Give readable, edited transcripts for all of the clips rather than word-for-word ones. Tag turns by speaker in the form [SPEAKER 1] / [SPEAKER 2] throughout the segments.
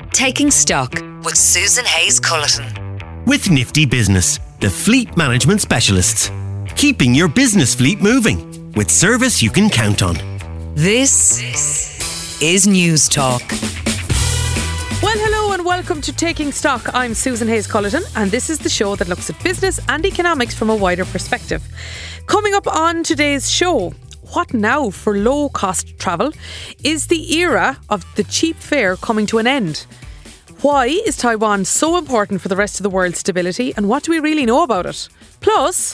[SPEAKER 1] Taking Stock with Susan Hayes-Culleton.
[SPEAKER 2] With Nifty Business, the fleet management specialists. Keeping your business fleet moving with service you can count on.
[SPEAKER 1] This is News Talk.
[SPEAKER 3] Well, hello and welcome to Taking Stock. I'm Susan Hayes-Culleton and this is the show that looks at business and economics from a wider perspective. Coming up on today's show, what now for low-cost travel? Is the era of the cheap fare coming to an end? Why is Taiwan so important for the rest of the world's stability, and what do we really know about it? Plus,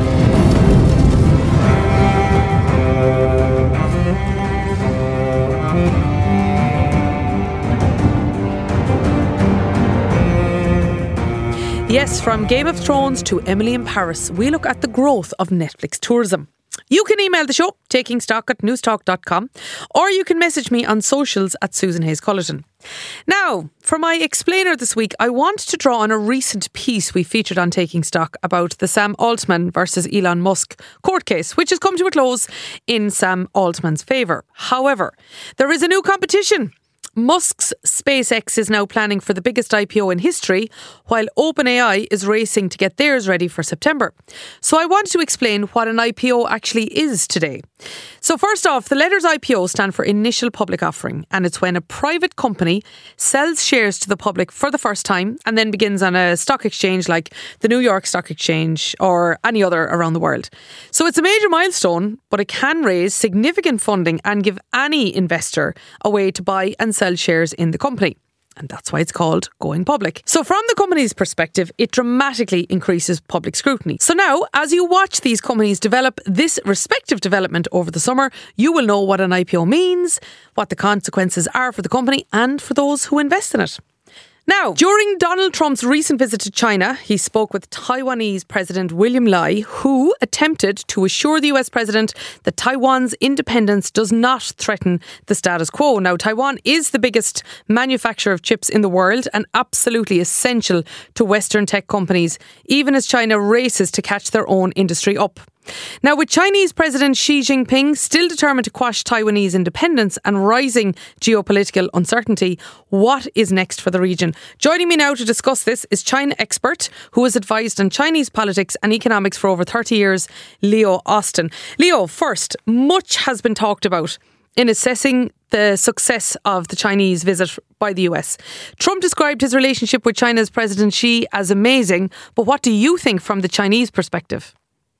[SPEAKER 3] yes, from Game of Thrones to Emily in Paris, we look at the growth of Netflix tourism. You can email the show, takingstock@newstalk.com, or you can message me on socials at Susan Hayes-Culleton. Now, for my explainer this week, I want to draw on a recent piece we featured on Taking Stock about the Sam Altman versus Elon Musk court case, which has come to a close in Sam Altman's favour. However, there is a new competition. Musk's SpaceX is now planning for the biggest IPO in history, while OpenAI is racing to get theirs ready for September. So I want to explain what an IPO actually is today. So first off, the letters IPO stand for Initial Public Offering, and it's when a private company sells shares to the public for the first time and then begins on a stock exchange like the New York Stock Exchange or any other around the world. So it's a major milestone, but it can raise significant funding and give any investor a way to buy and sell shares in the company. And that's why it's called going public. So from the company's perspective, it dramatically increases public scrutiny. So now, as you watch these companies develop this respective development over the summer, you will know what an IPO means, what the consequences are for the company and for those who invest in it. Now, during Donald Trump's recent visit to China, he spoke with Taiwanese President William Lai, who attempted to assure the US president that Taiwan's independence does not threaten the status quo. Now, Taiwan is the biggest manufacturer of chips in the world and absolutely essential to Western tech companies, even as China races to catch their own industry up. Now, with Chinese President Xi Jinping still determined to quash Taiwanese independence and rising geopolitical uncertainty, what is next for the region? Joining me now to discuss this is China expert who has advised on Chinese politics and economics for over 30 years, Leo Austin. Leo, first, much has been talked about in assessing the success of the Chinese visit by the US. Trump described his relationship with China's President Xi as amazing, but what do you think from the Chinese perspective?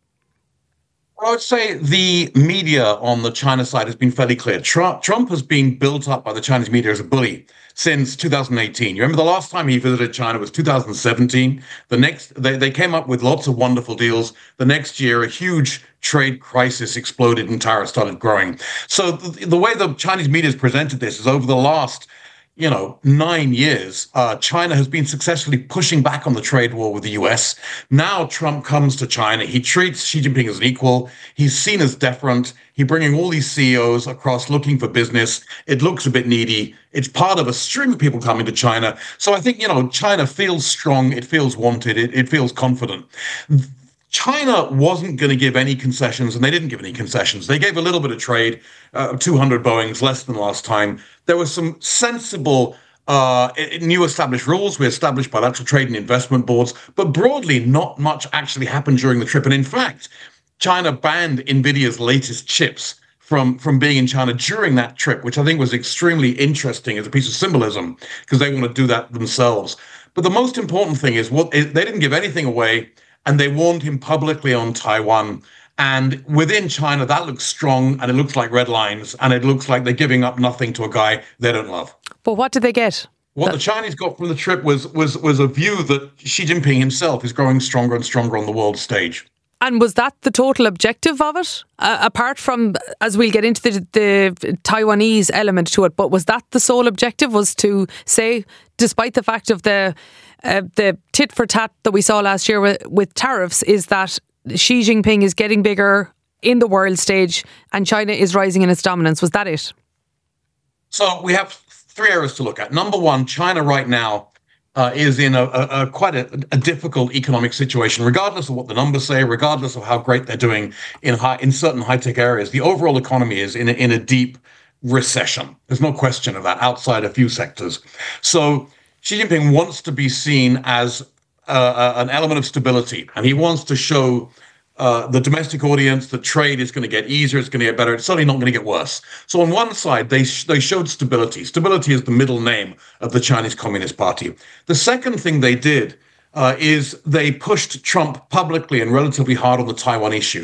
[SPEAKER 4] I would say the media on the China side has been fairly clear. Trump has been built up by the Chinese media as a bully since 2018. You remember the last time he visited China was 2017. They came up with lots of wonderful deals. The next year, a huge trade crisis exploded and tariffs started growing. So the way the Chinese media has presented this is over the last 9 years, China has been successfully pushing back on the trade war with the US. Now Trump comes to China. He treats Xi Jinping as an equal. He's seen as deferent. He's bringing all these CEOs across looking for business. It looks a bit needy. It's part of a string of people coming to China. So I think, China feels strong. It feels wanted. It feels confident. China wasn't going to give any concessions, and they didn't give any concessions. They gave a little bit of trade, 200 Boeings, less than last time. There were some sensible new established rules. We established bilateral trade and investment boards, but broadly, not much actually happened during the trip. And in fact, China banned NVIDIA's latest chips from being in China during that trip, which I think was extremely interesting as a piece of symbolism, because they want to do that themselves. But the most important thing is they didn't give anything away. And they warned him publicly on Taiwan. And within China, that looks strong and it looks like red lines and it looks like they're giving up nothing to a guy they don't love.
[SPEAKER 3] But what did they get?
[SPEAKER 4] What the Chinese got from the trip was a view that Xi Jinping himself is growing stronger and stronger on the world stage.
[SPEAKER 3] And was that the total objective of it? Apart from, as we'll get into the Taiwanese element to it, but was that the sole objective, was to say, despite the fact of the tit for tat that we saw last year with tariffs, is that Xi Jinping is getting bigger in the world stage and China is rising in its dominance? Was that it?
[SPEAKER 4] So we have three areas to look at. Number one, China right now is in quite a difficult economic situation, regardless of what the numbers say, regardless of how great they're doing in certain high-tech areas. The overall economy is in a deep recession. There's no question of that outside a few sectors. So Xi Jinping wants to be seen as an element of stability, and he wants to show the domestic audience that trade is going to get easier, it's going to get better, it's certainly not going to get worse. So on one side, they showed stability. Stability is the middle name of the Chinese Communist Party. The second thing they did is they pushed Trump publicly and relatively hard on the Taiwan issue.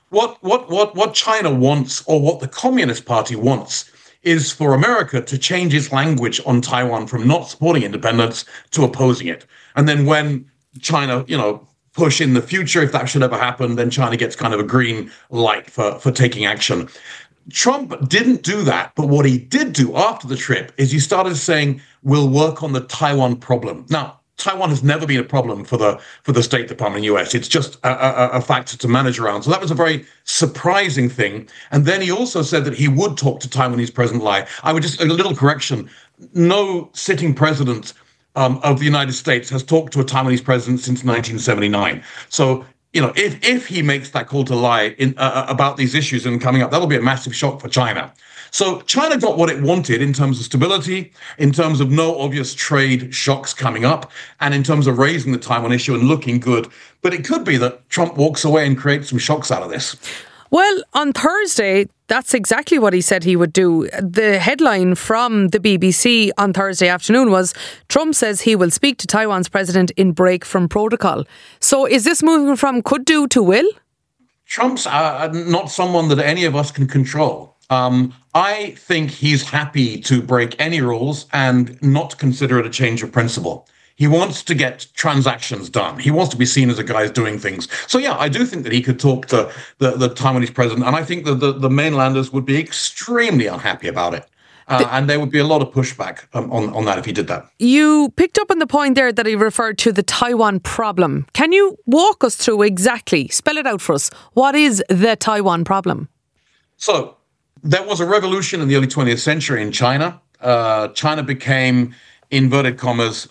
[SPEAKER 4] What China wants, or what the Communist Party wants, is for America to change its language on Taiwan from not supporting independence to opposing it. And then when China, push in the future, if that should ever happen, then China gets kind of a green light for taking action. Trump didn't do that, but what he did do after the trip is he started saying, we'll work on the Taiwan problem. Now, Taiwan has never been a problem for the State Department in the US. It's just a factor to manage around. So that was a very surprising thing. And then he also said that he would talk to Taiwanese President Lai. I would just, a little correction, no sitting president of the United States has talked to a Taiwanese president since 1979. So, if he makes that call to Lai about these issues and coming up, that'll be a massive shock for China. So China got what it wanted in terms of stability, in terms of no obvious trade shocks coming up, and in terms of raising the Taiwan issue and looking good. But it could be that Trump walks away and creates some shocks out of this.
[SPEAKER 3] Well, on Thursday, that's exactly what he said he would do. The headline from the BBC on Thursday afternoon was, Trump says he will speak to Taiwan's president in break from protocol. So is this moving from could do to will?
[SPEAKER 4] Trump's not someone that any of us can control. I think he's happy to break any rules and not consider it a change of principle. He wants to get transactions done. He wants to be seen as a guy who's doing things. So, yeah, I do think that he could talk to the Taiwanese president. And I think that the mainlanders would be extremely unhappy about it. And there would be a lot of pushback on that if he did that. You
[SPEAKER 3] picked up on the point there that he referred to the Taiwan problem. Can you walk us through exactly, spell it out for us, what is the Taiwan problem?
[SPEAKER 4] So there was a revolution in the early 20th century in China. China became, inverted commas,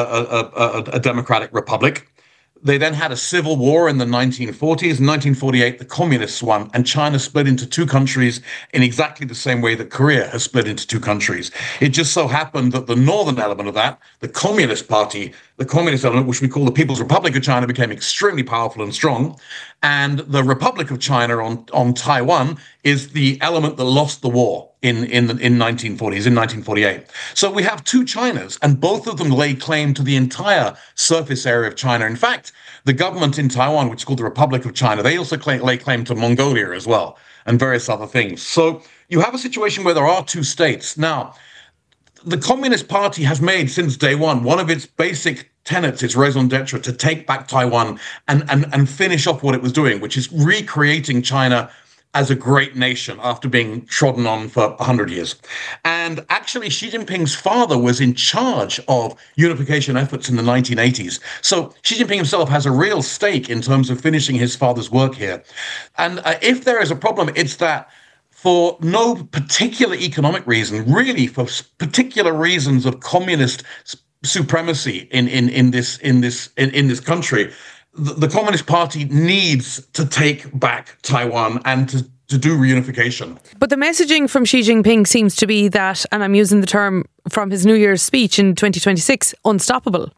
[SPEAKER 4] a democratic republic. They then had a civil war in the 1940s. In 1948, the communists won, and China split into two countries in exactly the same way that Korea has split into two countries. It just so happened that the northern element of that, the Communist Party, the communist element, which we call the People's Republic of China, became extremely powerful and strong. And the Republic of China on Taiwan is the element that lost the war in 1940s, in 1948. So we have two Chinas, and both of them lay claim to the entire surface area of China. In fact, the government in Taiwan, which is called the Republic of China, they also lay claim to Mongolia as well, and various other things. So you have a situation where there are two states. Now, the Communist Party has made since day one of its basic tenets, its raison d'etre, to take back Taiwan and finish off what it was doing, which is recreating China as a great nation after being trodden on for 100 years. And actually, Xi Jinping's father was in charge of unification efforts in the 1980s. So Xi Jinping himself has a real stake in terms of finishing his father's work here. And if there is a problem, it's that for no particular economic reason, really for particular reasons of communist supremacy in this country, the Communist Party needs to take back Taiwan and to do reunification.
[SPEAKER 3] But the messaging from Xi Jinping seems to be that, and I'm using the term from his New Year's speech in 2026, unstoppable.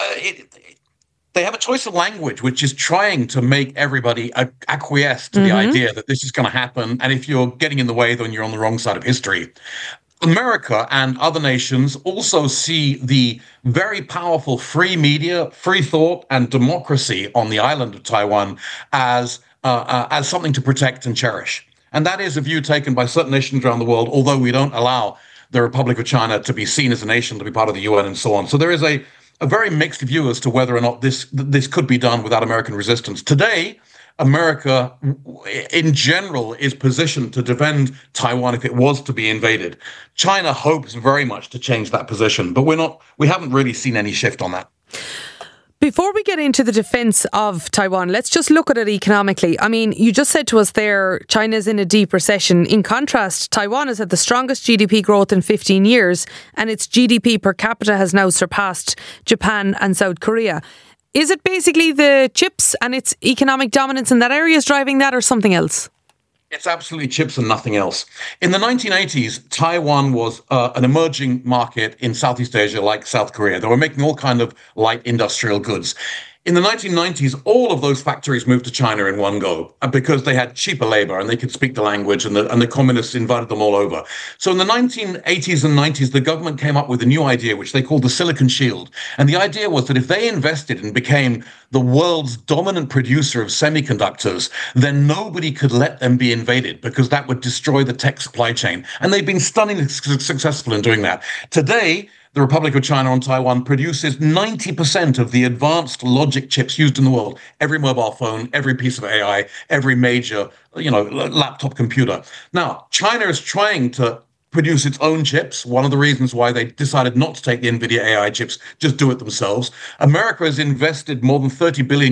[SPEAKER 4] They have a choice of language, which is trying to make everybody acquiesce to the idea that this is going to happen. And if you're getting in the way, then you're on the wrong side of history. America and other nations also see the very powerful free media, free thought, and democracy on the island of Taiwan as something to protect and cherish. And that is a view taken by certain nations around the world, although we don't allow the Republic of China to be seen as a nation, to be part of the UN and so on. So there is a very mixed view as to whether or not this could be done without American resistance. Today, America, in general, is positioned to defend Taiwan if it was to be invaded. China hopes very much to change that position, but we haven't really seen any shift on that.
[SPEAKER 3] Before we get into the defence of Taiwan, let's just look at it economically. I mean, you just said to us there, China's in a deep recession. In contrast, Taiwan has had the strongest GDP growth in 15 years, and its GDP per capita has now surpassed Japan and South Korea. Is it basically the chips and its economic dominance in that area is driving that, or something else?
[SPEAKER 4] It's absolutely chips and nothing else. In the 1980s, Taiwan was an emerging market in Southeast Asia, like South Korea. They were making all kind of light industrial goods. In the 1990s, all of those factories moved to China in one go because they had cheaper labor and they could speak the language, and the communists invited them all over. So in the 1980s and 90s, the government came up with a new idea, which they called the Silicon Shield. And the idea was that if they invested and became the world's dominant producer of semiconductors, then nobody could let them be invaded because that would destroy the tech supply chain. And they've been stunningly successful in doing that. Today, the Republic of China on Taiwan produces 90% of the advanced logic chips used in the world. Every mobile phone, every piece of AI, every major, laptop computer. Now, China is trying to produce its own chips. One of the reasons why they decided not to take the NVIDIA AI chips, just do it themselves. America has invested more than $30 billion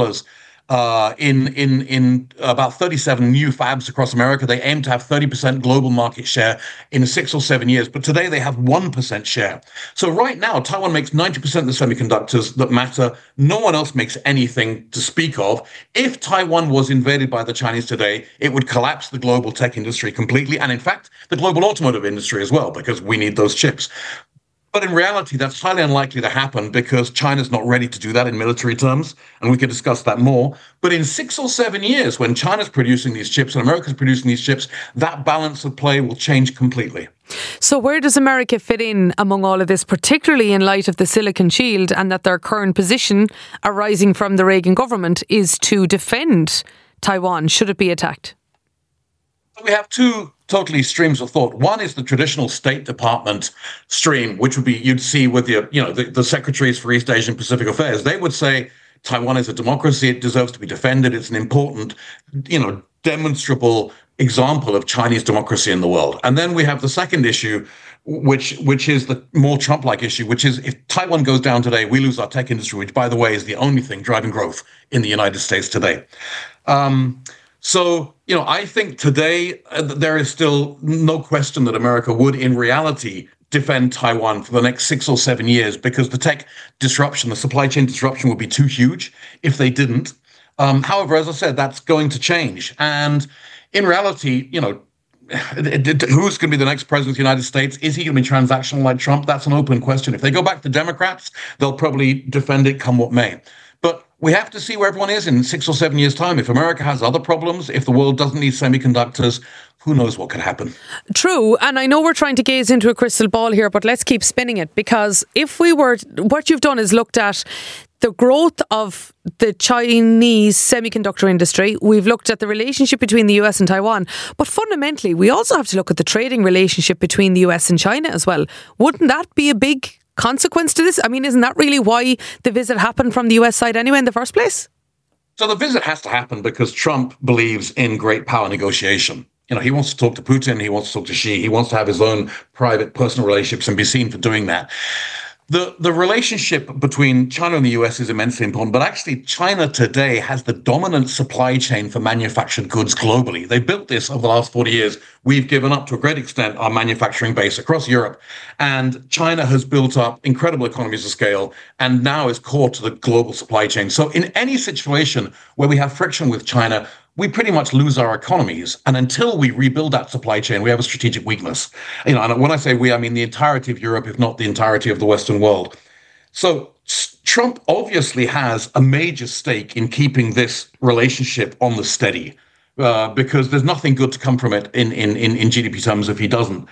[SPEAKER 4] in about 37 new fabs across America. They aim to have 30% global market share in 6 or 7 years, but today they have 1% share. So right now, Taiwan makes 90% of the semiconductors that matter. No one else makes anything to speak of. If Taiwan was invaded by the Chinese today, it would collapse the global tech industry completely, and in fact, the global automotive industry as well, because we need those chips. But in reality, that's highly unlikely to happen because China's not ready to do that in military terms, and we can discuss that more. But in 6 or 7 years, when China's producing these chips and America's producing these chips, that balance of play will change completely.
[SPEAKER 3] So where does America fit in among all of this, particularly in light of the Silicon Shield and that their current position arising from the Reagan government is to defend Taiwan should it be attacked?
[SPEAKER 4] We have two totally streams of thought. One is the traditional State Department stream, which would be you'd see with the secretaries for East Asian Pacific Affairs. They would say Taiwan is a democracy; it deserves to be defended. It's an important, demonstrable example of Chinese democracy in the world. And then we have the second issue, which is the more Trump-like issue, which is if Taiwan goes down today, we lose our tech industry, which, by the way, is the only thing driving growth in the United States today. So, I think today there is still no question that America would, in reality, defend Taiwan for the next 6 or 7 years because the tech disruption, the supply chain disruption would be too huge if they didn't. However, as I said, that's going to change. And in reality, who's going to be the next president of the United States? Is he going to be transactional like Trump? That's an open question. If they go back to Democrats, they'll probably defend it come what may. But we have to see where everyone is in 6 or 7 years' time. If America has other problems, if the world doesn't need semiconductors, who knows what could happen?
[SPEAKER 3] True. And I know we're trying to gaze into a crystal ball here, but let's keep spinning it, because what you've done is looked at the growth of the Chinese semiconductor industry. We've looked at the relationship between the US and Taiwan. But fundamentally, we also have to look at the trading relationship between the US and China as well. Wouldn't that be a big consequence to this? I mean, isn't that really why the visit happened from the US side anyway in the first place?
[SPEAKER 4] So the visit has to happen because Trump believes in great power negotiation. He wants to talk to Putin. He wants to talk to Xi. He wants to have his own private personal relationships and be seen for doing that. The relationship between China and the US is immensely important, but actually China today has the dominant supply chain for manufactured goods globally. They built this over the last 40 years. We've given up to a great extent our manufacturing base across Europe, and China has built up incredible economies of scale and now is core to the global supply chain. So in any situation where we have friction with China, we pretty much lose our economies. And until we rebuild that supply chain, we have a strategic weakness. And when I say we, I mean the entirety of Europe, if not the entirety of the Western world. So Trump obviously has a major stake in keeping this relationship on the steady, because there's nothing good to come from it in GDP terms if he doesn't.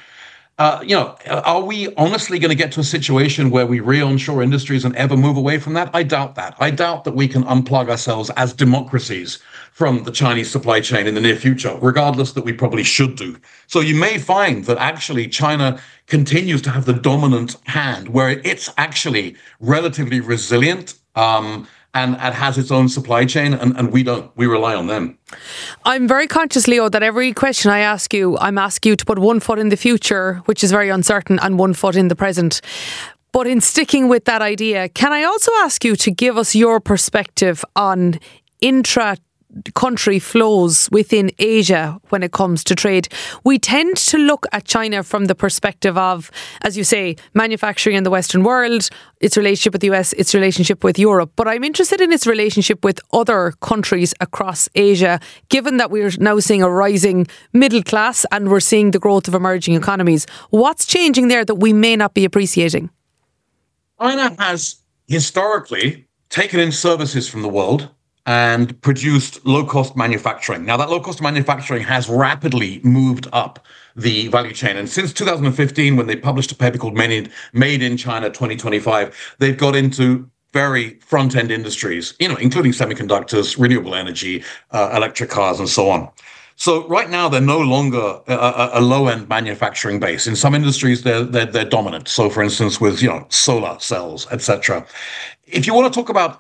[SPEAKER 4] Are we honestly going to get to a situation where we re-onshore industries and ever move away from that? I doubt that. I doubt that we can unplug ourselves as democracies from the Chinese supply chain in the near future, regardless that we probably should do. So you may find that actually China continues to have the dominant hand where it's actually relatively resilient, and has its own supply chain, and we don't. We rely on them.
[SPEAKER 3] I'm very conscious, Leo, that every question I ask you, I'm asking you to put one foot in the future, which is very uncertain, and one foot in the present. But in sticking with that idea, can I also ask you to give us your perspective on country flows within Asia when it comes to trade, we tend to look at China from the perspective of, as you say, manufacturing in the Western world, its relationship with the US, its relationship with Europe. But I'm interested in its relationship with other countries across Asia, given that we're now seeing a rising middle class and we're seeing the growth of emerging economies. What's changing there that we may not be appreciating?
[SPEAKER 4] China has historically taken in services from the world and produced low-cost manufacturing. Now, that low-cost manufacturing has rapidly moved up the value chain. And since 2015, when they published a paper called Made in China 2025, they've got into very front-end industries, including semiconductors, renewable energy, electric cars, and so on. So right now, they're no longer a low-end manufacturing base. In some industries, they're dominant. So, for instance, with solar cells, etc. If you want to talk about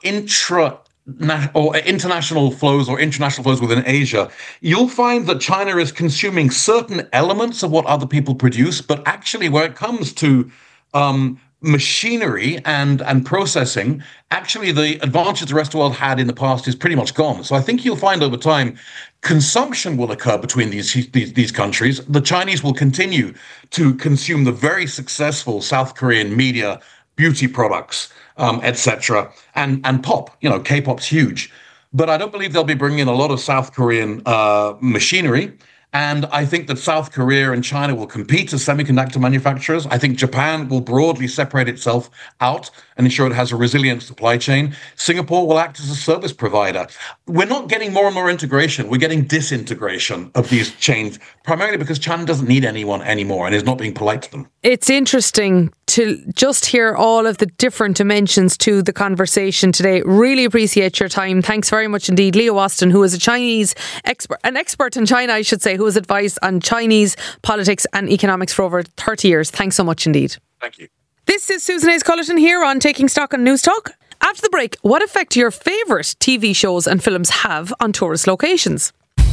[SPEAKER 4] international flows within Asia, you'll find that China is consuming certain elements of what other people produce, but actually, when it comes to machinery and processing, actually the advantage the rest of the world had in the past is pretty much gone. So I think you'll find over time consumption will occur between these countries. The Chinese will continue to consume the very successful South Korean media, beauty products, etc., and pop. K-pop's huge, but I don't believe they'll be bringing in a lot of South Korean machinery. And I think that South Korea and China will compete as semiconductor manufacturers. I think Japan will broadly separate itself out and ensure it has a resilient supply chain. Singapore will act as a service provider. We're not getting more and more integration. We're getting disintegration of these chains, primarily because China doesn't need anyone anymore and is not being polite to them. It's
[SPEAKER 3] interesting to just hear all of the different dimensions to the conversation today. Really appreciate your time. Thanks very much indeed. Leo Austin, who is an expert in China, I should say, who has advised on Chinese politics and economics for over 30 years. Thanks so much indeed.
[SPEAKER 4] Thank you.
[SPEAKER 3] This is Susan Hayes-Cullerton here on Taking Stock on News Talk. After the break, what effect do your favourite TV shows and films have on tourist locations?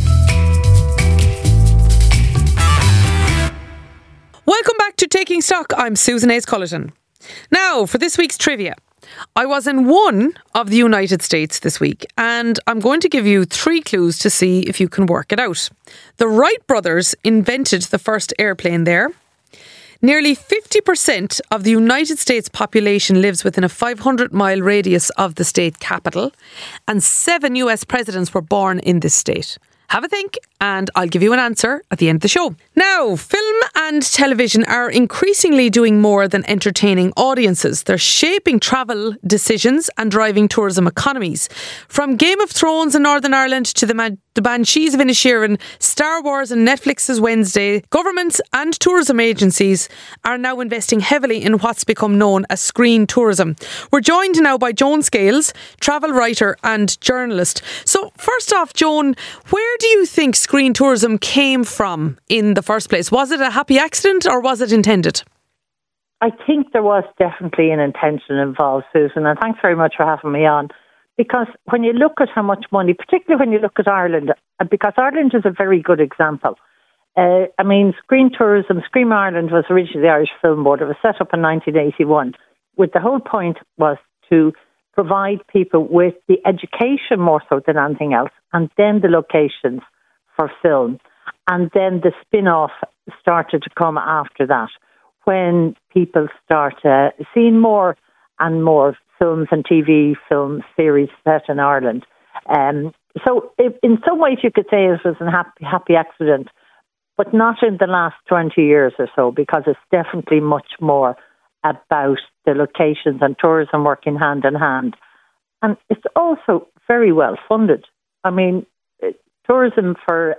[SPEAKER 3] Welcome back to Taking Stock. I'm Susan Hayes-Cullerton. Now, for this week's trivia. I was in one of the United States this week, and I'm going to give you 3 clues to see if you can work it out. The Wright brothers invented the first airplane there. Nearly 50% of the United States population lives within a 500-mile radius of the state capital, and 7 US presidents were born in this state. Have a think, and I'll give you an answer at the end of the show. Now, film and television are increasingly doing more than entertaining audiences. They're shaping travel decisions and driving tourism economies. From Game of Thrones in Northern Ireland to the Banshees of Inisherin, Star Wars and Netflix's Wednesday, governments and tourism agencies are now investing heavily in what's become known as screen tourism. We're joined now by Joan Scales, travel writer and journalist. So first off, Joan, where do you think screen tourism came from in the first place? Was it a happy accident or was it intended?
[SPEAKER 5] I think there was definitely an intention involved, Susan, and thanks very much for having me on. Because when you look at how much money, particularly when you look at Ireland, because Ireland is a very good example. Screen tourism, Scream Ireland was originally the Irish Film Board. It was set up in 1981. With the whole point was to provide people with the education more so than anything else, and then the locations for film. And then the spin-off started to come after that, when people start seeing more and more films and TV film series set in Ireland. So in some ways you could say it was a happy accident, but not in the last 20 years or so, because it's definitely much more about the locations and tourism working hand in hand. And it's also very well funded. I mean, tourism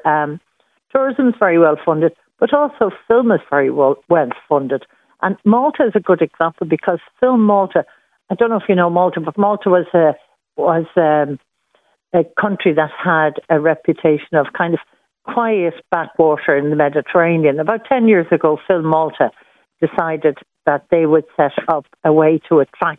[SPEAKER 5] is very well funded, but also film is very well funded. And Malta is a good example, because Film Malta, I don't know if you know Malta, but Malta was a country that had a reputation of kind of quiet backwater in the Mediterranean. About 10 years ago, Film Malta decided that they would set up a way to attract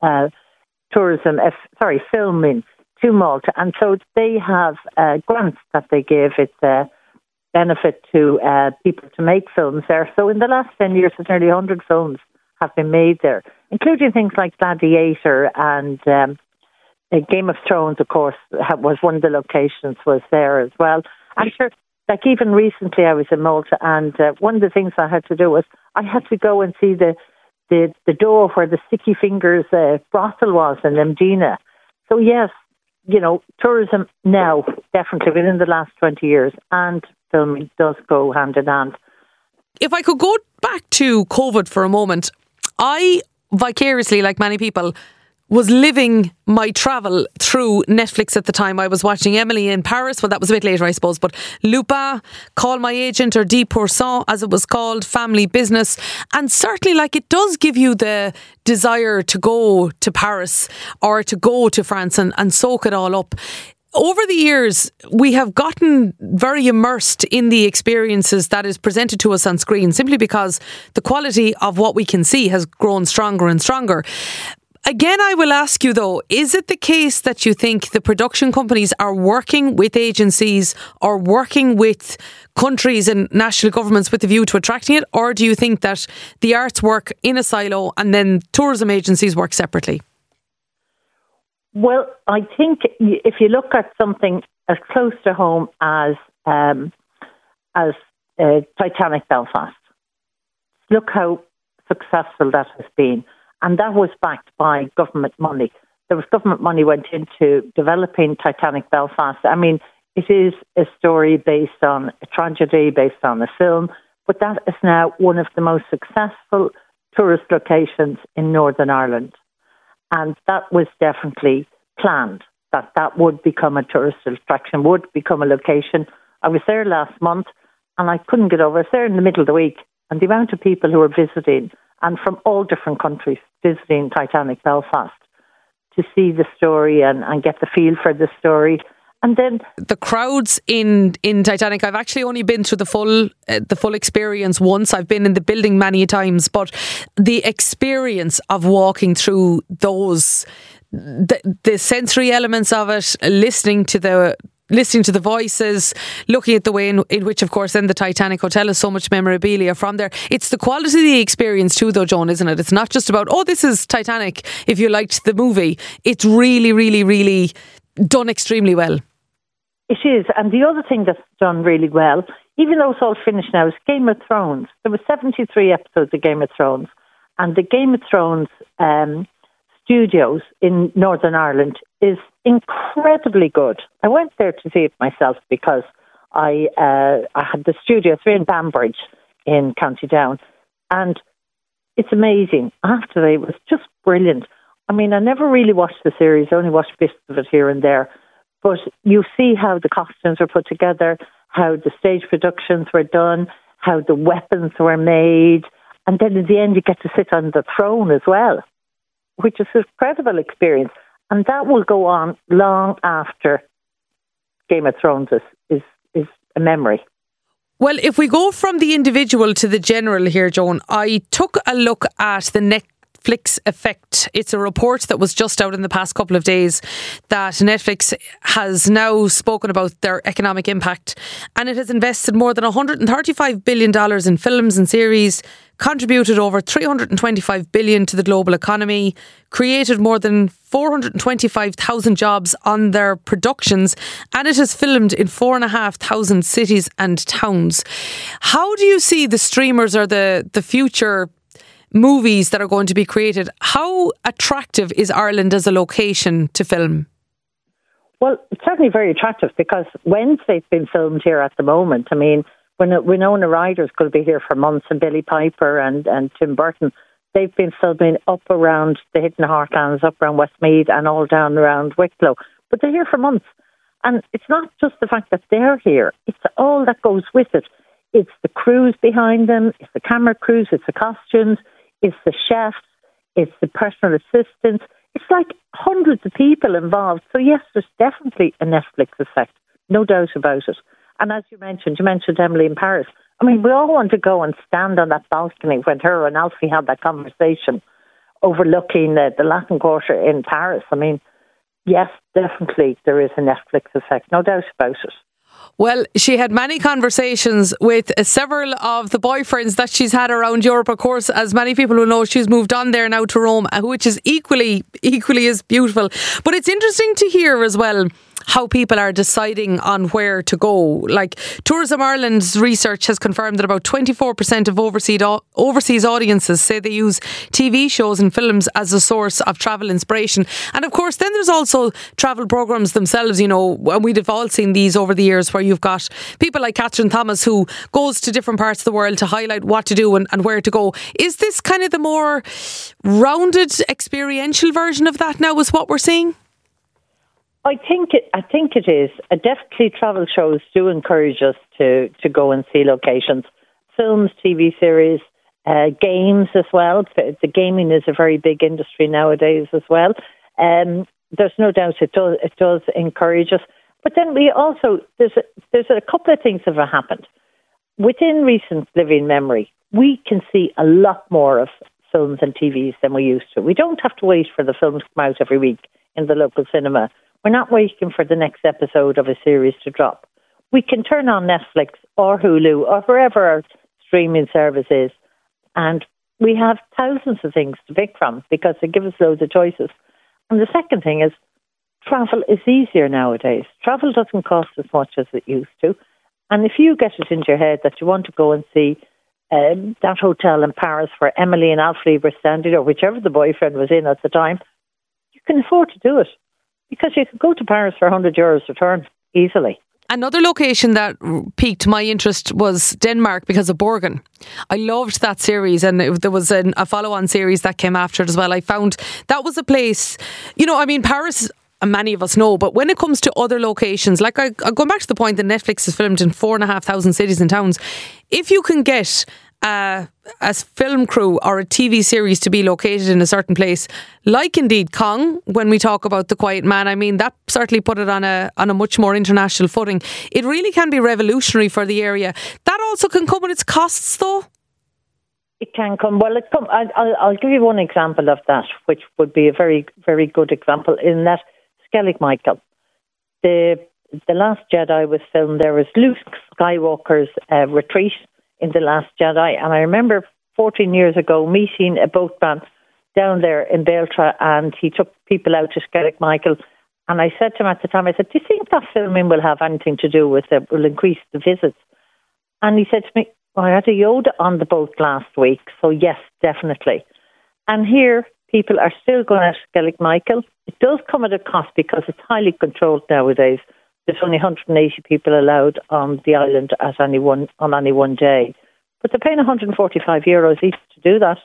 [SPEAKER 5] filming to Malta. And so they have grants that they give. It's a benefit to people to make films there. So in the last 10 years, there's nearly 100 films have been made there, including things like Gladiator and Game of Thrones, of course, was one of the locations was there as well. I'm sure, like even recently I was in Malta, and one of the things I had to do was I had to go and see the door where the Sticky Fingers brothel was in Mdina. So yes, tourism now, definitely within the last 20 years, and filming does go hand in hand.
[SPEAKER 3] If I could go back to COVID for a moment, I vicariously, like many people, was living my travel through Netflix at the time. I was watching Emily in Paris. Well, that was a bit later, I suppose. But Lupin, Call My Agent, or 10%, as it was called, Family Business. And certainly, it does give you the desire to go to Paris or to go to France and soak it all up. Over the years, we have gotten very immersed in the experiences that is presented to us on screen, simply because the quality of what we can see has grown stronger and stronger. Again, I will ask you though, is it the case that you think the production companies are working with agencies or working with countries and national governments with a view to attracting it? Or do you think that the arts work in a silo and then tourism agencies work separately?
[SPEAKER 5] Well, I think if you look at something as close to home as Titanic Belfast, look how successful that has been. And that was backed by government money. There was government money went into developing Titanic Belfast. I mean, it is a story based on a tragedy, based on a film, but that is now one of the most successful tourist locations in Northern Ireland. And that was definitely planned, that would become a tourist attraction, would become a location. I was there last month and I couldn't get over. I was there in the middle of the week, and the amount of people who were visiting, and from all different countries, visiting Titanic Belfast to see the story and get the feel for the story. And then
[SPEAKER 3] the crowds in Titanic, I've actually only been through the full experience once. I've been in the building many times, but the experience of walking through those, the sensory elements of it, listening to the voices, looking at the way in which, of course, then the Titanic Hotel has so much memorabilia from there. It's the quality of the experience too, though, Joan, isn't it? It's not just about, this is Titanic, if you liked the movie. It's really, really, really done extremely well.
[SPEAKER 5] It is. And the other thing that's done really well, even though it's all finished now, is Game of Thrones. There were 73 episodes of Game of Thrones. And the Game of Thrones studios in Northern Ireland is incredibly good. I went there to see it myself because I had the studio 3 in Banbridge in County Down, and it's amazing. After it was just brilliant. I mean, I never really watched the series, I only watched bits of it here and there, but you see how the costumes were put together, how the stage productions were done, how the weapons were made, and then in the end you get to sit on the throne as well, which is an incredible experience. And that will go on long after Game of Thrones is a memory.
[SPEAKER 3] Well, if we go from the individual to the general here, Joan, I took a look at the Netflix effect. It's a report that was just out in the past couple of days that Netflix has now spoken about their economic impact, and it has invested more than $135 billion in films and series, contributed over $325 billion to the global economy, created more than 425,000 jobs on their productions, and it has filmed in 4,500 cities and towns. How do you see the streamers or the future movies that are going to be created? How attractive is Ireland as a location to film?
[SPEAKER 5] Well, it's certainly very attractive because Wednesday's been filmed here at the moment. I mean, when Winona Ryder's going to be here for months, and Billy Piper and Tim Burton, they've been filming up around the Hidden Heartlands, up around Westmeath and all down around Wicklow. But they're here for months. And it's not just the fact that they're here, it's all that goes with it. It's the crews behind them, it's the camera crews, it's the costumes, it's the chefs, it's the personal assistants. It's like hundreds of people involved. So yes, there's definitely a Netflix effect, no doubt about it. And as you mentioned Emily in Paris. I mean, we all want to go and stand on that balcony when her and Alfie had that conversation overlooking the Latin Quarter in Paris. I mean, yes, definitely there is a Netflix effect, no doubt about it.
[SPEAKER 3] Well, she had many conversations with several of the boyfriends that she's had around Europe. Of course, as many people will know, she's moved on there now to Rome, which is equally as beautiful. But it's interesting to hear as well how people are deciding on where to go. Like Tourism Ireland's research has confirmed that about 24% of overseas audiences say they use TV shows and films as a source of travel inspiration. And of course, then there's also travel programmes themselves, you know, and we'd have all seen these over the years where you've got people like Catherine Thomas who goes to different parts of the world to highlight what to do and where to go. Is this kind of the more rounded experiential version of that now is what we're seeing?
[SPEAKER 5] I think it is. Definitely travel shows do encourage us to go and see locations. Films, TV series, games as well. The gaming is a very big industry nowadays as well. There's no doubt it does encourage us. But then we also, there's a couple of things that have happened. Within recent living memory, we can see a lot more of films and TVs than we used to. We don't have to wait for the film to come out every week in the local cinema. We're not waiting for the next episode of a series to drop. We can turn on Netflix or Hulu or wherever our streaming service is, and we have thousands of things to pick from because they give us loads of choices. And the second thing is travel is easier nowadays. Travel doesn't cost as much as it used to. And if you get it into your head that you want to go and see that hotel in Paris where Emily and Alfie were standing, or whichever the boyfriend was in at the time, you can afford to do it. Because you could go to Paris for €100 return easily.
[SPEAKER 3] Another location that piqued my interest was Denmark because of Borgen. I loved that series, and there was a follow-on series that came after it as well. I found that was a place, you know, I mean, Paris, many of us know, but when it comes to other locations, like I go back to the point that Netflix is filmed in 4,500 cities and towns. If you can get a film crew or a TV series to be located in a certain place, like indeed Kong, when we talk about The Quiet Man, I mean, that certainly put it on a much more international footing. It really can be revolutionary for the area. That also can come with its costs, though.
[SPEAKER 5] It can come. Well, I'll give you one example of that, which would be a very, very good example, in that Skellig Michael. The Last Jedi was filmed. There was Luke Skywalker's retreat in The Last Jedi, and I remember 14 years ago meeting a boatman down there in Beltra, and he took people out to Skellig Michael, and I said to him at the time, I said, do you think that filming will have anything to do with it, will increase the visits? And he said to me, well, I had a Yoda on the boat last week, so yes, definitely. And here, people are still going to Skellig Michael. It does come at a cost because it's highly controlled nowadays. There's only 180 people allowed on the island on any one day. But they're paying €145 each to do that.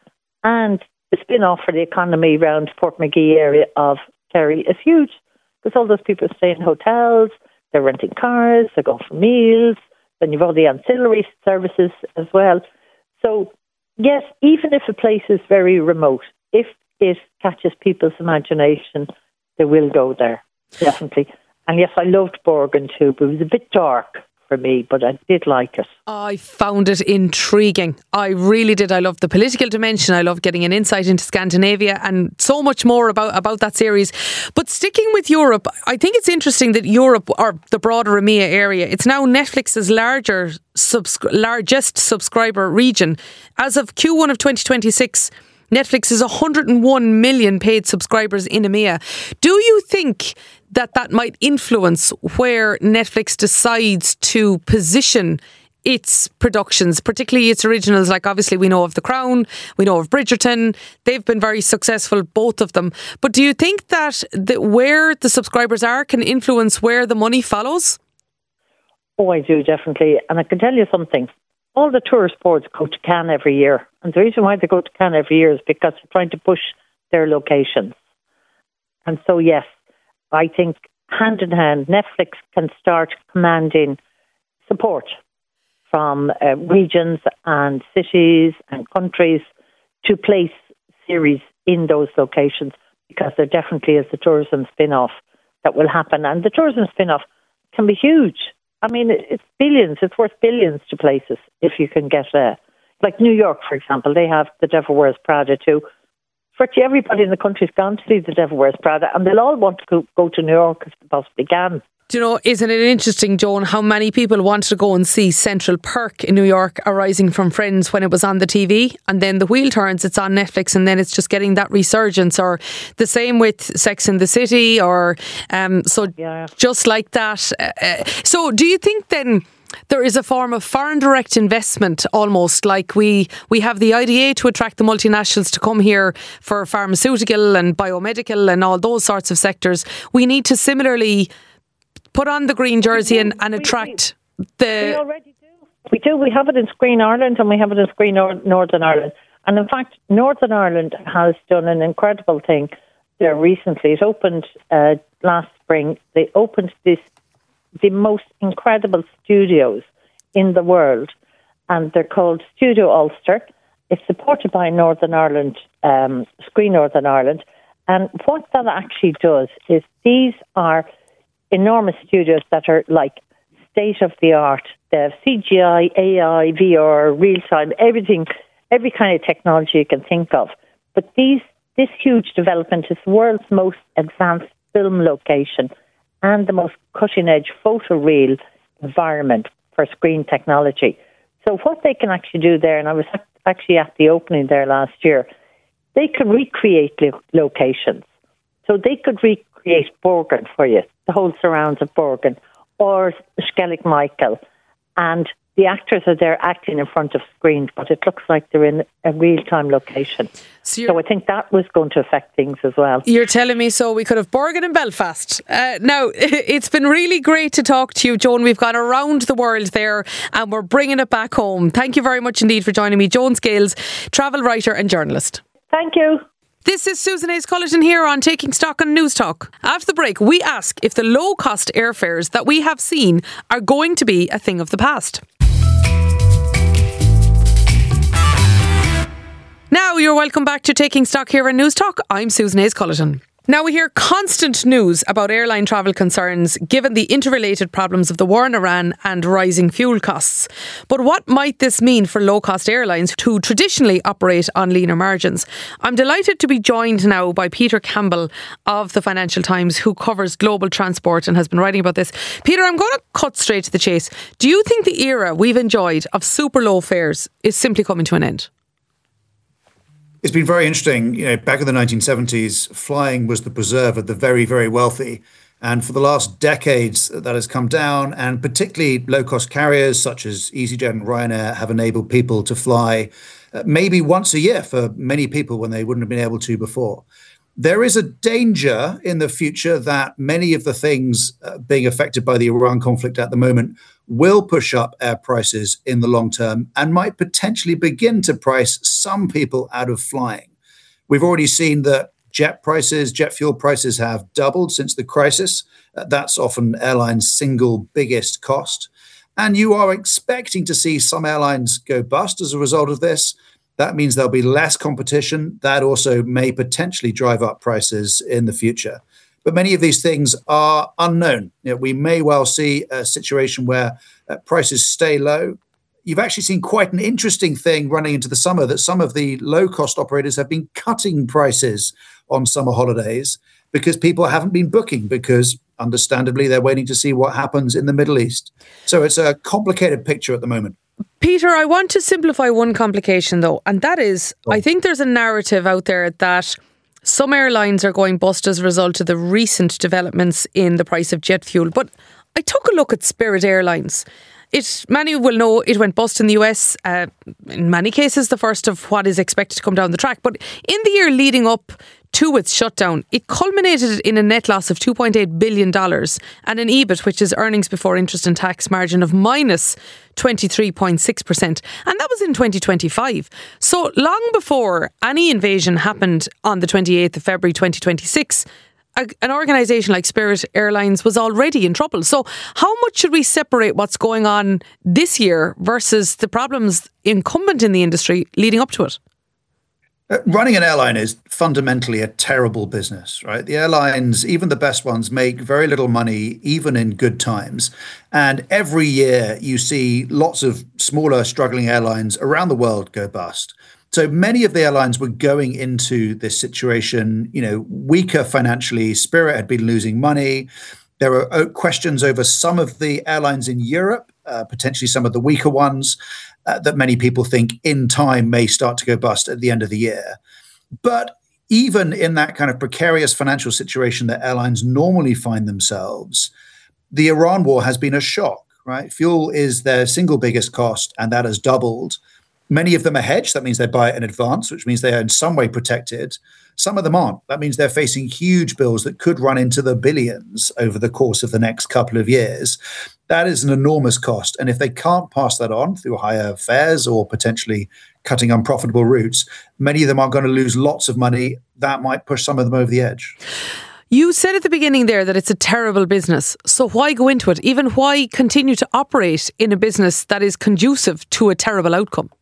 [SPEAKER 5] And the spin-off for the economy around Portmagee area of Kerry is huge. Because all those people stay in hotels, they're renting cars, they're going for meals, then you've all the ancillary services as well. So, yes, even if a place is very remote, if it catches people's imagination, they will go there, definitely. And yes, I loved Borgen too, but it was a bit dark for me, but I did like it.
[SPEAKER 3] I found it intriguing. I really did. I loved the political dimension. I loved getting an insight into Scandinavia and so much more about that series. But sticking with Europe, I think it's interesting that Europe, or the broader EMEA area, it's now Netflix's largest subscriber region. As of Q1 of 2026, Netflix is 101 million paid subscribers in EMEA. Do you think that might influence where Netflix decides to position its productions, particularly its originals? Like, obviously we know of The Crown, we know of Bridgerton. They've been very successful, both of them. But do you think that where the subscribers are can influence where the money follows?
[SPEAKER 5] Oh, I do, definitely. And I can tell you something. All the tourist boards go to Cannes every year. And the reason why they go to Cannes every year is because they're trying to push their locations. And so, yes, I think hand in hand, Netflix can start commanding support from regions and cities and countries to place series in those locations, because there definitely is the tourism spin-off that will happen. And the tourism spin-off can be huge. I mean, it's billions. It's worth billions to places if you can get like New York, for example. They have The Devil Wears Prada too. Virtually everybody in the country's gone to see The Devil Wears Prada, and they'll all want to go to New York if they possibly can.
[SPEAKER 3] Do you know, isn't it interesting, Joan, how many people wanted to go and see Central Perk in New York arising from Friends when it was on the TV, and then the wheel turns, it's on Netflix, and then it's just getting that resurgence, or the same with Sex and the City, or just like that. So do you think then there is a form of foreign direct investment, almost like we have the IDA to attract the multinationals to come here for pharmaceutical and biomedical and all those sorts of sectors? We need to similarly put on the green jersey and attract the...
[SPEAKER 5] We already do. We do. We have it in Screen Ireland and we have it in Screen Northern Ireland. And in fact, Northern Ireland has done an incredible thing there recently. It opened last spring. They opened the most incredible studios in the world, and they're called Studio Ulster. It's supported by Northern Ireland, Screen Northern Ireland. And what that actually does is these are enormous studios that are like state-of-the-art. They have CGI, AI, VR, real-time, everything, every kind of technology you can think of. But this huge development is the world's most advanced film location and the most cutting-edge photoreal environment for screen technology. So what they can actually do there, and I was actually at the opening there last year, they can recreate locations. So they could recreate Borgen for you, the whole surrounds of Borgen, or Skellig Michael, and the actors are there acting in front of screens, but it looks like they're in a real-time location. So I think that was going to affect things as well.
[SPEAKER 3] You're telling me so we could have Borgen and Belfast. Now, it's been really great to talk to you, Joan. We've gone around the world there and we're bringing it back home. Thank you very much indeed for joining me. Joan Scales, travel writer and journalist.
[SPEAKER 5] Thank you.
[SPEAKER 3] This is Susan Hayes-Cullerton here on Taking Stock on News Talk. After the break, we ask if the low-cost airfares that we have seen are going to be a thing of the past. Now you're welcome back to Taking Stock here on News Talk. I'm Susan Hayes-Cullerton. Now we hear constant news about airline travel concerns given the interrelated problems of the war in Iran and rising fuel costs. But what might this mean for low-cost airlines who traditionally operate on leaner margins? I'm delighted to be joined now by Peter Campbell of the Financial Times, who covers global transport and has been writing about this. Peter, I'm going to cut straight to the chase. Do you think the era we've enjoyed of super low fares is simply coming to an end?
[SPEAKER 6] It's been very interesting. You know, back in the 1970s, flying was the preserve of the very, very wealthy. And for the last decades, that has come down. And particularly low-cost carriers such as EasyJet and Ryanair have enabled people to fly maybe once a year for many people when they wouldn't have been able to before. There is a danger in the future that many of the things being affected by the Iran conflict at the moment will push up air prices in the long term and might potentially begin to price some people out of flying. We've already seen that jet fuel prices have doubled since the crisis. That's often airlines' single biggest cost. And you are expecting to see some airlines go bust as a result of this. That means there'll be less competition. That also may potentially drive up prices in the future. But many of these things are unknown. You know, we may well see a situation where prices stay low. You've actually seen quite an interesting thing running into the summer, that some of the low-cost operators have been cutting prices on summer holidays because people haven't been booking, because understandably they're waiting to see what happens in the Middle East. So it's a complicated picture at the moment.
[SPEAKER 3] Peter, I want to simplify one complication though, and that is, I think there's a narrative out there that some airlines are going bust as a result of the recent developments in the price of jet fuel. But I took a look at Spirit Airlines. Many will know it went bust in the US, in many cases the first of what is expected to come down the track. But in the year leading up to its shutdown, it culminated in a net loss of $2.8 billion and an EBIT, which is earnings before interest and tax, margin of minus 23.6%. And that was in 2025. So long before any invasion happened on the 28th of February 2026, an organisation like Spirit Airlines was already in trouble. So how much should we separate what's going on this year versus the problems incumbent in the industry leading up to it?
[SPEAKER 6] Running an airline is fundamentally a terrible business, right? The airlines, even the best ones, make very little money, even in good times. And every year you see lots of smaller, struggling airlines around the world go bust. So many of the airlines were going into this situation, weaker financially. Spirit had been losing money. There are questions over some of the airlines in Europe, potentially some of the weaker ones, that many people think in time may start to go bust at the end of the year. But even in that kind of precarious financial situation that airlines normally find themselves, the Iran war has been a shock, right? Fuel is their single biggest cost, and that has doubled. Many of them are hedged. That means they buy it in advance, which means they are in some way protected. Some of them aren't. That means they're facing huge bills that could run into the billions over the course of the next couple of years. That is an enormous cost. And if they can't pass that on through higher fares or potentially cutting unprofitable routes, many of them are going to lose lots of money. That might push some of them over the edge.
[SPEAKER 3] You said at the beginning there that it's a terrible business. So why go into it? Even why continue to operate in a business that is conducive to a terrible outcome?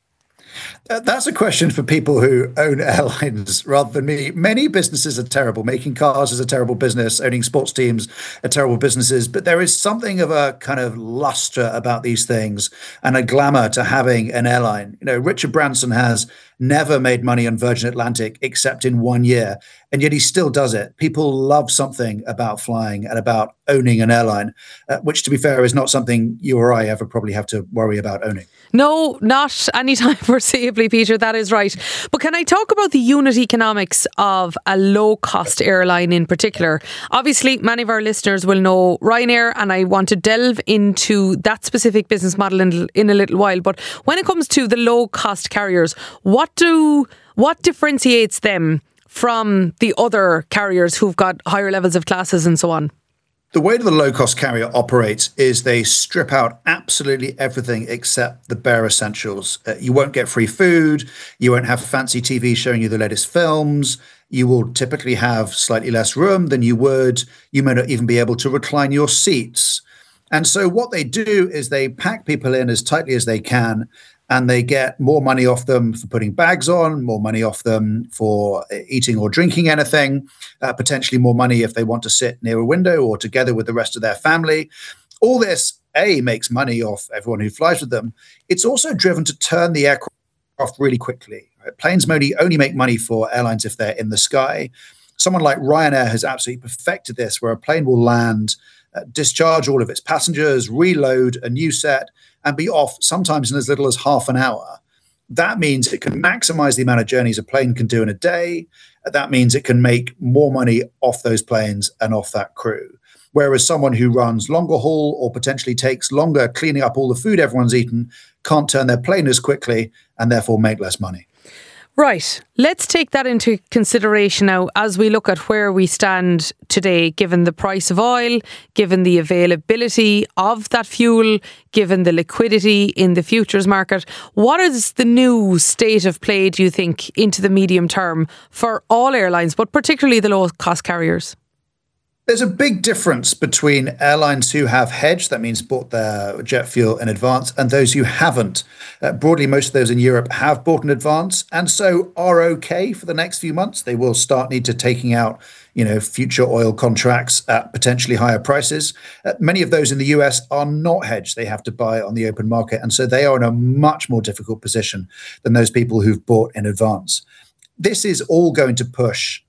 [SPEAKER 6] That's a question for people who own airlines rather than me. Many businesses are terrible. Making cars is a terrible business. Owning sports teams are terrible businesses. But there is something of a kind of luster about these things and a glamour to having an airline. You know, Richard Branson has never made money on Virgin Atlantic except in 1 year. And yet he still does it. People love something about flying and about owning an airline, which, to be fair, is not something you or I ever probably have to worry about owning.
[SPEAKER 3] No, not anytime foreseeably, Peter, that is right. But can I talk about the unit economics of a low-cost airline in particular? Obviously, many of our listeners will know Ryanair, and I want to delve into that specific business model in a little while. But when it comes to the low-cost carriers, what differentiates them from the other carriers who've got higher levels of classes and so on?
[SPEAKER 6] The way the low-cost carrier operates is they strip out absolutely everything except the bare essentials. You won't get free food. You won't have fancy TV showing you the latest films. You will typically have slightly less room than you would. You may not even be able to recline your seats. And so what they do is they pack people in as tightly as they can, and they get more money off them for putting bags on, more money off them for eating or drinking anything, potentially more money if they want to sit near a window or together with the rest of their family. All this, A, makes money off everyone who flies with them. It's also driven to turn the aircraft really quickly. Right? Planes only make money for airlines if they're in the sky. Someone like Ryanair has absolutely perfected this, where a plane will land, discharge all of its passengers, reload a new set, and be off sometimes in as little as half an hour. That means it can maximize the amount of journeys a plane can do in a day. That means it can make more money off those planes and off that crew. Whereas someone who runs longer haul or potentially takes longer cleaning up all the food everyone's eaten can't turn their plane as quickly and therefore make less money.
[SPEAKER 3] Right. Let's take that into consideration now as we look at where we stand today, given the price of oil, given the availability of that fuel, given the liquidity in the futures market. What is the new state of play, do you think, into the medium term for all airlines, but particularly the low-cost carriers?
[SPEAKER 6] There's a big difference between airlines who have hedged, that means bought their jet fuel in advance, and those who haven't. Broadly, most of those in Europe have bought in advance and so are okay for the next few months. They will need to taking out, future oil contracts at potentially higher prices. Many of those in the US are not hedged. They have to buy on the open market. And so they are in a much more difficult position than those people who've bought in advance. This is all going to push,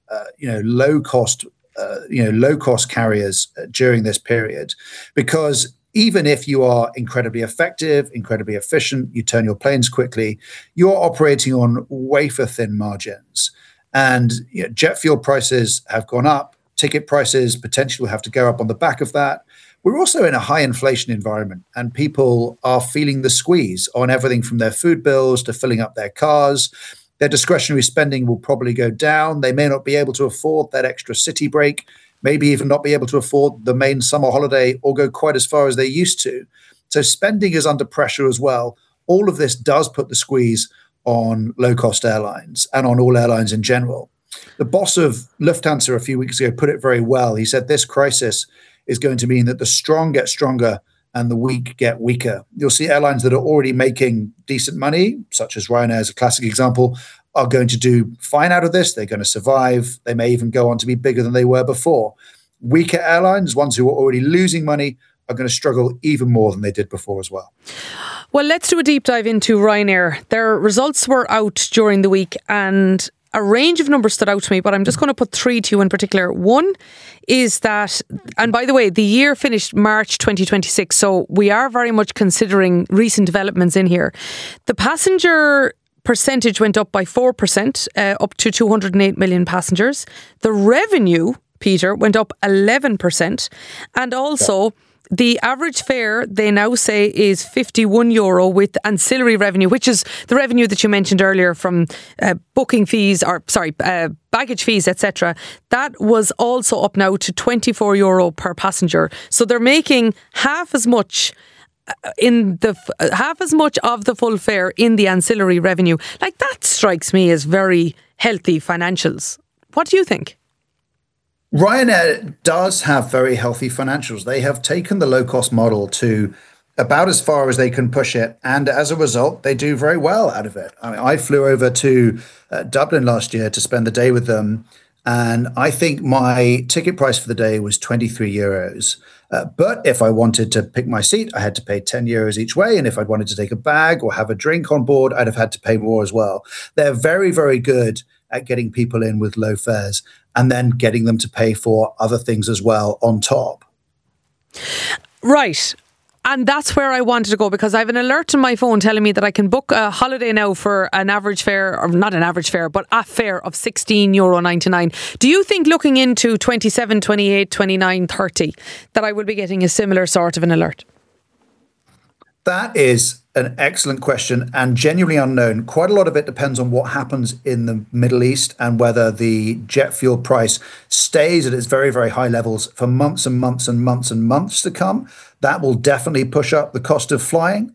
[SPEAKER 6] low-cost carriers during this period, because even if you are incredibly effective, incredibly efficient, you turn your planes quickly, you're operating on wafer-thin margins. And jet fuel prices have gone up, ticket prices potentially will have to go up on the back of that. We're also in a high inflation environment, and people are feeling the squeeze on everything from their food bills to filling up their cars. Their discretionary spending will probably go down. They may not be able to afford that extra city break, maybe even not be able to afford the main summer holiday or go quite as far as they used to. So spending is under pressure as well. All of this does put the squeeze on low-cost airlines and on all airlines in general. The boss of Lufthansa a few weeks ago put it very well. He said this crisis is going to mean that the strong get stronger and the weak get weaker. You'll see airlines that are already making decent money, such as Ryanair is a classic example, are going to do fine out of this. They're going to survive. They may even go on to be bigger than they were before. Weaker airlines, ones who are already losing money, are going to struggle even more than they did before as well.
[SPEAKER 3] Well, let's do a deep dive into Ryanair. Their results were out during the week, and a range of numbers stood out to me, but I'm just going to put three to you in particular. One is that, and by the way, the year finished March 2026, so we are very much considering recent developments in here. The passenger percentage went up by 4%, up to 208 million passengers. The revenue, Peter, went up 11%, and also the average fare, they now say, is €51 with ancillary revenue, which is the revenue that you mentioned earlier from booking fees, baggage fees, etc. That was also up now to €24 per passenger. So they're making half as much of the full fare in the ancillary revenue. Like, that strikes me as very healthy financials. What do you think?
[SPEAKER 6] Ryanair does have very healthy financials. They have taken the low-cost model to about as far as they can push it, and as a result, they do very well out of it. I mean, I flew over to Dublin last year to spend the day with them, and I think my ticket price for the day was €23. But if I wanted to pick my seat, I had to pay €10 each way, and if I wanted to take a bag or have a drink on board, I'd have had to pay more as well. They're very, very good at getting people in with low fares and then getting them to pay for other things as well on top.
[SPEAKER 3] Right. And that's where I wanted to go, because I have an alert on my phone telling me that I can book a holiday now for an average fare, or not an average fare, but a fare of €16.99. Do you think, looking into 27, 28, 29, 30, that I will be getting a similar sort of an alert?
[SPEAKER 6] That is an excellent question and genuinely unknown. Quite a lot of it depends on what happens in the Middle East and whether the jet fuel price stays at its very, very high levels for months and months and months and months to come. That will definitely push up the cost of flying.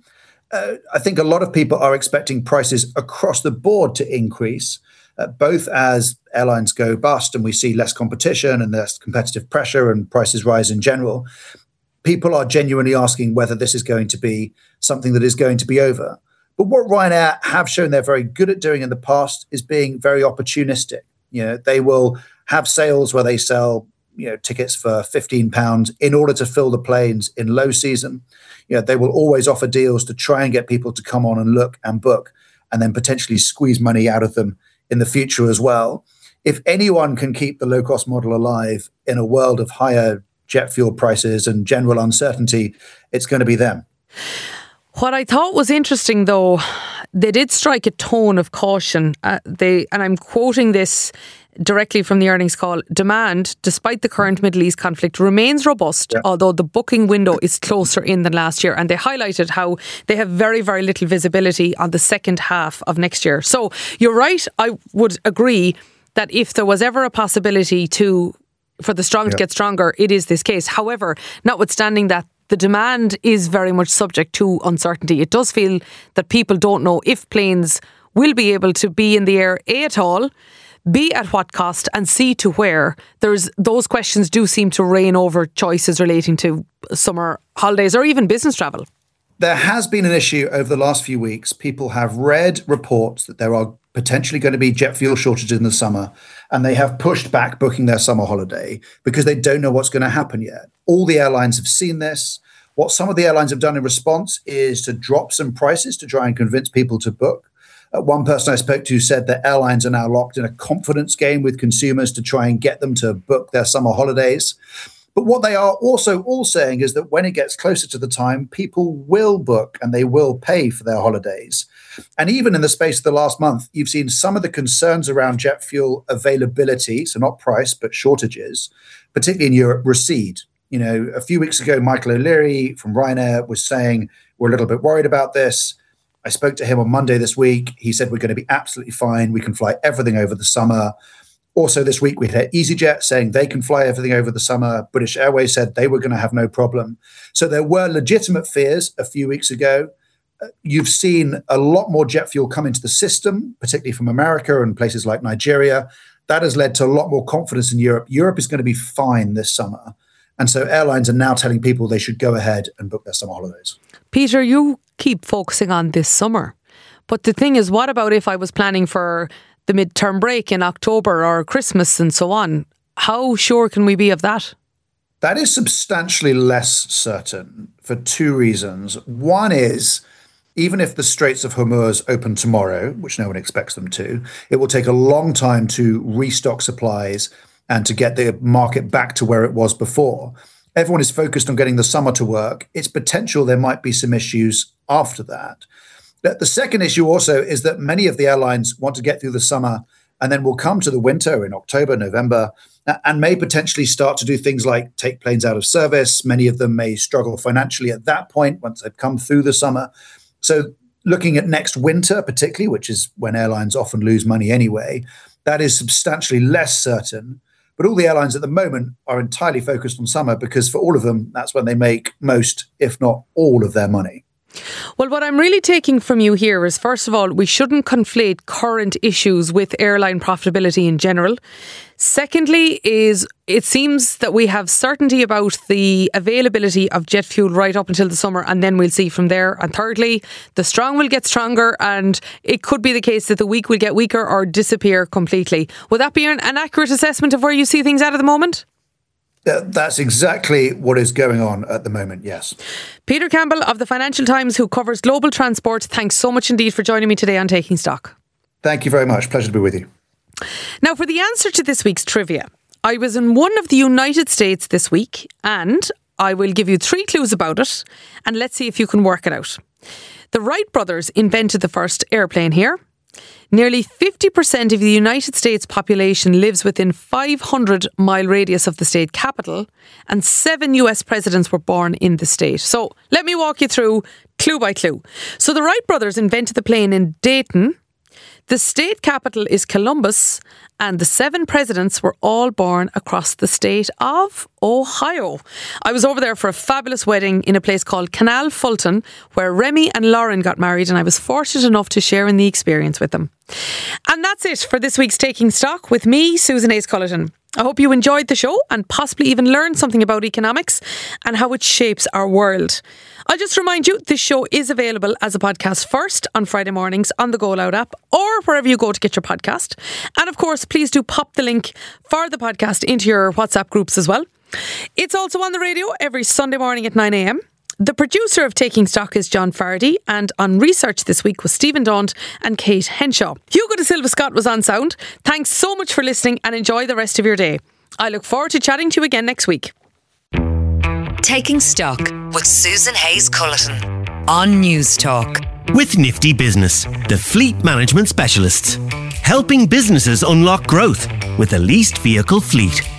[SPEAKER 6] I think a lot of people are expecting prices across the board to increase, both as airlines go bust and we see less competition and less competitive pressure and prices rise in general. People are genuinely asking whether this is going to be something that is going to be over. But what Ryanair have shown they're very good at doing in the past is being very opportunistic. You know, they will have sales where they sell, tickets for £15 in order to fill the planes in low season. They will always offer deals to try and get people to come on and look and book, and then potentially squeeze money out of them in the future as well. If anyone can keep the low-cost model alive in a world of higher jet fuel prices and general uncertainty, it's going to be them.
[SPEAKER 3] What I thought was interesting, though, they did strike a tone of caution. And I'm quoting this directly from the earnings call: demand, despite the current Middle East conflict, remains robust, although the booking window is closer in than last year. And they highlighted how they have very, very little visibility on the second half of next year. So you're right. I would agree that if there was ever a possibility for the strong to get stronger, it is this case. However, notwithstanding that, the demand is very much subject to uncertainty. It does feel that people don't know if planes will be able to be in the air, A, at all, B, at what cost, and C, to where. Those questions do seem to reign over choices relating to summer holidays or even business travel.
[SPEAKER 6] There has been an issue over the last few weeks. People have read reports that there are potentially going to be jet fuel shortages in the summer, and they have pushed back booking their summer holiday because they don't know what's going to happen yet. All the airlines have seen this. What some of the airlines have done in response is to drop some prices to try and convince people to book. One person I spoke to said that airlines are now locked in a confidence game with consumers to try and get them to book their summer holidays. But what they are also all saying is that when it gets closer to the time, people will book and they will pay for their holidays. And even in the space of the last month, you've seen some of the concerns around jet fuel availability, so not price, but shortages, particularly in Europe, recede. A few weeks ago, Michael O'Leary from Ryanair was saying, we're a little bit worried about this. I spoke to him on Monday this week. He said, we're going to be absolutely fine. We can fly everything over the summer. Also this week, we had EasyJet saying they can fly everything over the summer. British Airways said they were going to have no problem. So there were legitimate fears a few weeks ago. You've seen a lot more jet fuel come into the system, particularly from America and places like Nigeria. That has led to a lot more confidence in Europe. Europe is going to be fine this summer. And so airlines are now telling people they should go ahead and book their summer holidays.
[SPEAKER 3] Peter, you keep focusing on this summer. But the thing is, what about if I was planning for the midterm break in October or Christmas and so on? How sure can we be of that?
[SPEAKER 6] That is substantially less certain for two reasons. One is, even if the Straits of Hormuz open tomorrow, which no one expects them to, it will take a long time to restock supplies and to get the market back to where it was before. Everyone is focused on getting the summer to work. It's potential there might be some issues after that. The second issue also is that many of the airlines want to get through the summer and then will come to the winter in October, November, and may potentially start to do things like take planes out of service. Many of them may struggle financially at that point once they've come through the summer. So looking at next winter, particularly, which is when airlines often lose money anyway, that is substantially less certain. But all the airlines at the moment are entirely focused on summer because for all of them, that's when they make most, if not all, of their money.
[SPEAKER 3] Well, what I'm really taking from you here is, first of all, we shouldn't conflate current issues with airline profitability in general. Secondly, is it seems that we have certainty about the availability of jet fuel right up until the summer, and then we'll see from there. And thirdly, the strong will get stronger, and it could be the case that the weak will get weaker or disappear completely. Would that be an accurate assessment of where you see things at the moment?
[SPEAKER 6] That's exactly what is going on at the moment, yes.
[SPEAKER 3] Peter Campbell of the Financial Times, who covers global transport, thanks so much indeed for joining me today on Taking Stock.
[SPEAKER 6] Thank you very much. Pleasure to be with you.
[SPEAKER 3] Now, for the answer to this week's trivia, I was in one of the United States this week, and I will give you 3 clues about it, and let's see if you can work it out. The Wright brothers invented the first airplane here. Nearly 50% of the United States population lives within 500-mile radius of the state capital, and 7 US presidents were born in the state. So let me walk you through clue by clue. So the Wright brothers invented the plane in Dayton. The state capital is Columbus, and the 7 presidents were all born across the state of Ohio. I was over there for a fabulous wedding in a place called Canal Fulton, where Remy and Lauren got married, and I was fortunate enough to share in the experience with them. And that's it for this week's Taking Stock with me, Susan Hayes-Cullerton. I hope you enjoyed the show and possibly even learned something about economics and how it shapes our world. I'll just remind you, this show is available as a podcast first on Friday mornings on the Go Loud app or wherever you go to get your podcast. And of course, please do pop the link for the podcast into your WhatsApp groups as well. It's also on the radio every Sunday morning at 9 a.m. The producer of Taking Stock is John Fardy, and on research this week was Stephen Daunt and Kate Henshaw. Hugo de Silva Scott was on sound. Thanks so much for listening and enjoy the rest of your day. I look forward to chatting to you again next week.
[SPEAKER 1] Taking Stock with Susan Hayes-Cullerton on News Talk.
[SPEAKER 2] With Nifty Business, the fleet management specialists. Helping businesses unlock growth with a leased vehicle fleet.